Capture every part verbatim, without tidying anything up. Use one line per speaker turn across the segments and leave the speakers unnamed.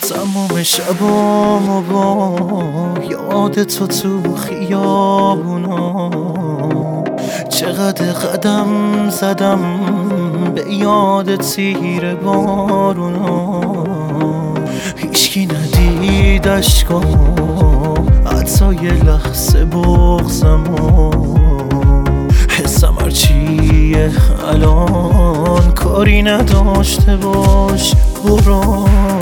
تمام شبامو با یاد تو تو خیابونا، چقدر قدم زدم به یاد تیر بارونا. هیچکی ندید اشکامو، حتی یه لحظه بغضمو. حسم هرچیه الان کاری نداشته باش، برو.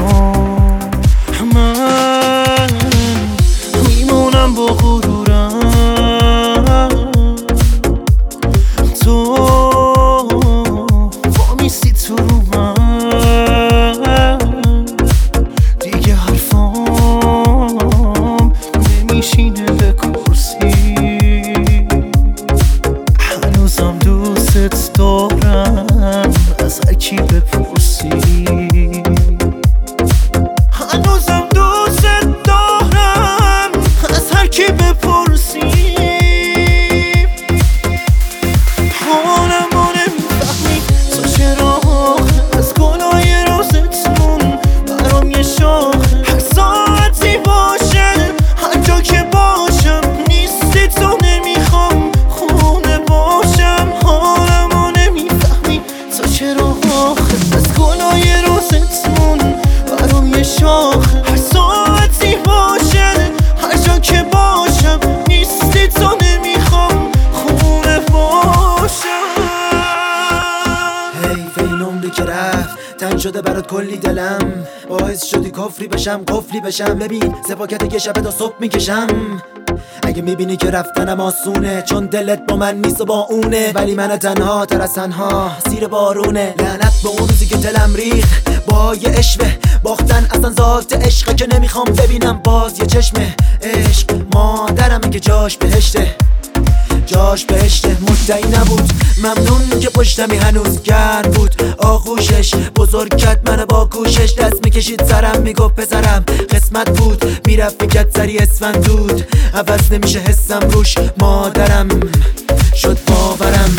من میمونم با غرورم، تو وامیستی تو رو من. دیگه حرفام نمیشینه به کرسی، هنوزم دوست دارم از هر کی بپرسی. هنوزم دوست دارم از هر کی بپرسی. حالمو نمیفهمی تو چرا از گلای روزتون برام یه شاخه. هر ساعتی باشه هر جا که باشم نیستی تو، نمیخوام خونه باشم. حالمو نمیفهمی تو چرا از گلای روزتون برام یه شاخه. هر ساعتی باشه هر جا که باشم نیستی تو، نمیخوام خونه باشم.
حیف این عمری که رفت، تنگ شده برات کلی دلم. باعث شدی کفری بشم قفلی بشم. ببین سپاکت یه شبه تا صبح میکشم. اگه میبینی که رفتنم آسونه، چون دلت با من نیست و با اونه. ولی من تنها تر از تنها زیر بارونه. لعنت به اون روزی که دلم ریخت با یه عشوه. باختن اصلا ذات عشقه که نمیخوام ببینم باز یه چشمه. عشق مادرمه که جاش بهشته، جاش بهشته. مدعی نبود ممنون که پشتمی هنوز گرم بود. آغوشش بزرگ کرد منو با کوشش. دست میکشید سرم میگفت پسرم قسمت بود. میرفت میکرد سری اسفندود، عوض نمیشه حسم روش. مادرم شد باورم.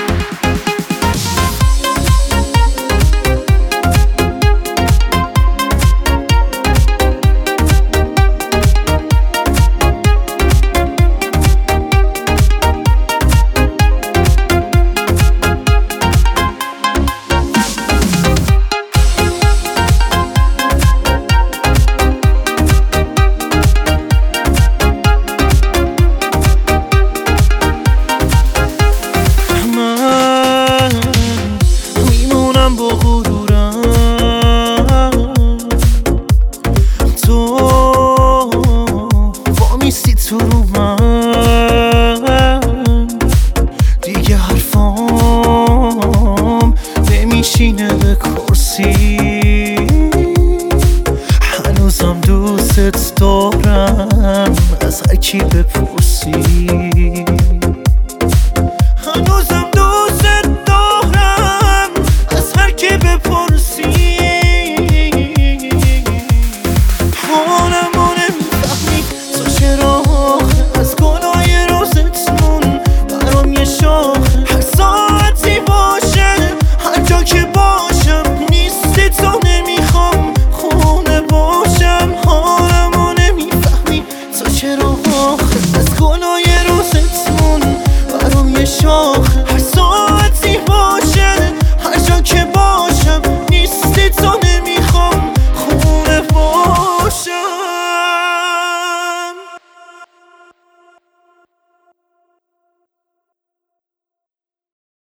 با غرورم، تو وامیستی تو رو من. دیگه حرفام نمیشینه به کرسی، هنوزم دوست دارم از هر کی بپرسی.